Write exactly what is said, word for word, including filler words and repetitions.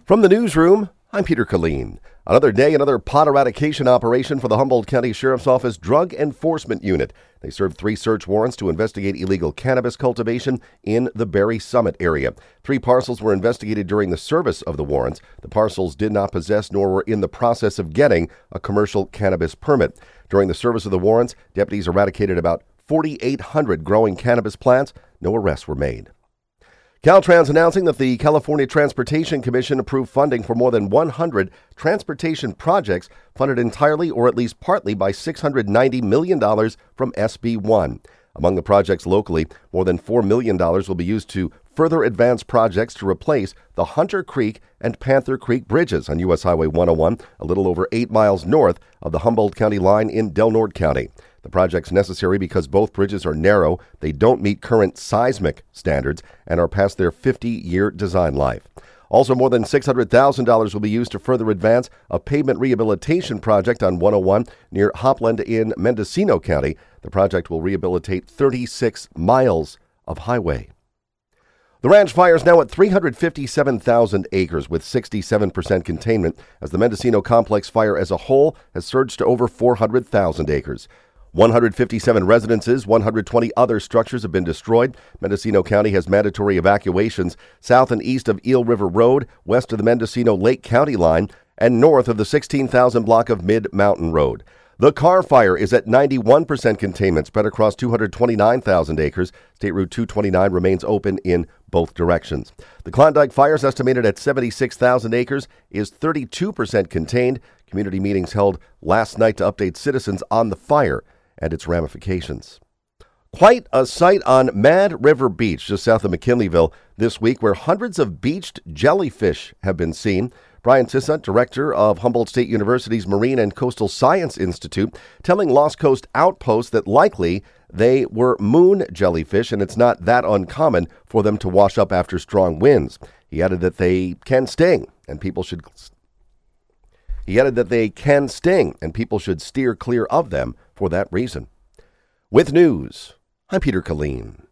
From the newsroom, I'm Peter Killeen. Another day, another pot eradication operation for the Humboldt County Sheriff's Office Drug Enforcement Unit. They served three search warrants to investigate illegal cannabis cultivation in the Berry Summit area. Three parcels were investigated during the service of the warrants. The parcels did not possess nor were in the process of getting a commercial cannabis permit. During the service of the warrants, deputies eradicated about forty-eight hundred growing cannabis plants. No arrests were made. Caltrans announcing that the California Transportation Commission approved funding for more than one hundred transportation projects funded entirely or at least partly by six hundred ninety million dollars from S B one. Among the projects locally, more than four million dollars will be used to further advance projects to replace the Hunter Creek and Panther Creek bridges on U S Highway one oh one, a little over eight miles north of the Humboldt County line in Del Norte County. The project's necessary because both bridges are narrow, they don't meet current seismic standards, and are past their fifty-year design life. Also, more than six hundred thousand dollars will be used to further advance a pavement rehabilitation project on one oh one near Hopland in Mendocino County. The project will rehabilitate thirty-six miles of highway. The ranch fire is now at three hundred fifty-seven thousand acres with sixty-seven percent containment, as the Mendocino Complex fire as a whole has surged to over four hundred thousand acres. one hundred fifty-seven residences, one hundred twenty other structures have been destroyed. Mendocino County has mandatory evacuations south and east of Eel River Road, west of the Mendocino-Lake County line, and north of the sixteen thousand block of Mid-Mountain Road. The Carr Fire is at ninety-one percent containment, spread across two hundred twenty-nine thousand acres. State Route two twenty-nine remains open in both directions. The Klondike Fire is estimated at seventy-six thousand acres, is thirty-two percent contained. Community meetings held last night to update citizens on the fire and its ramifications. Quite a sight on Mad River Beach, just south of McKinleyville, this week, where hundreds of beached jellyfish have been seen. Brian Tissot, director of Humboldt State University's Marine and Coastal Science Institute, telling Lost Coast Outpost that likely they were moon jellyfish, and it's not that uncommon for them to wash up after strong winds. He added that they can sting, and people should He added that they can sting, and people should steer clear of them for that reason. With news, I'm Peter Killeen.